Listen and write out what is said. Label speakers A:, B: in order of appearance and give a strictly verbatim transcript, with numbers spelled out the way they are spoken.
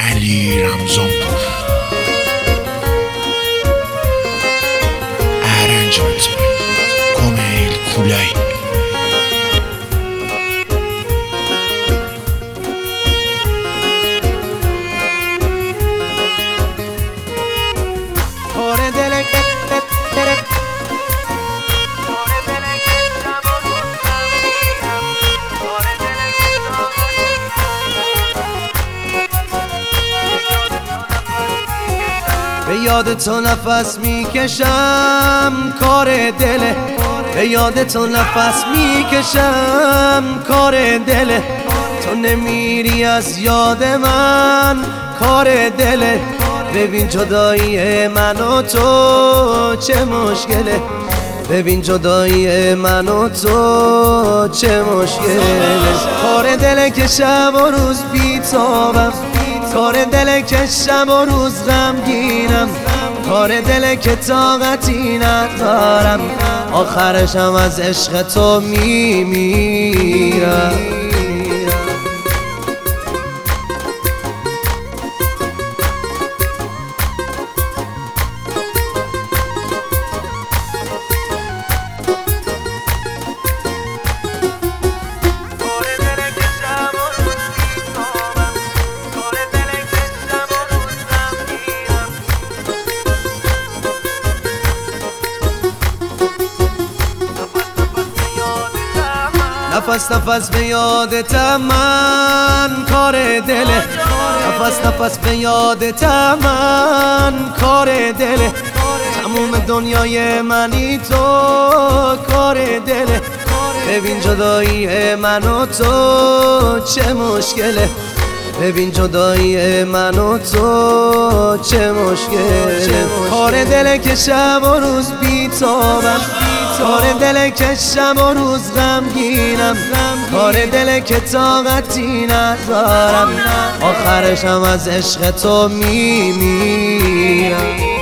A: علی رمضان ارنجمنت کومیل کولای
B: به یاد تو نفس میکشم کار دله، به یاد تو نفس میکشم کار دله، تو نمیری از یاد من کار دله. ببین جدایی من و تو چه مشکله، ببین جدایی من و تو چه مشکله. کار دله که شب و روز بیتابم، کار دله که شب و روز غمگینم، کار دله که طاقتی ندارم، آخرشم از عشق تو میمیرم. نفس نفس به یادتم من کار دله، نفس نفس به یادتم من کار دله، تموم دنیای منی تو کار دله. ببین جدایی من و تو چه مشکله، ببین جدایی من و تو چه مشکله. کار دله که شب و روز بیتابم، کار دله که شب و روز غمگینم، کار دله که طاقتی ندارم، آخرشم از عشق تو میمیرم.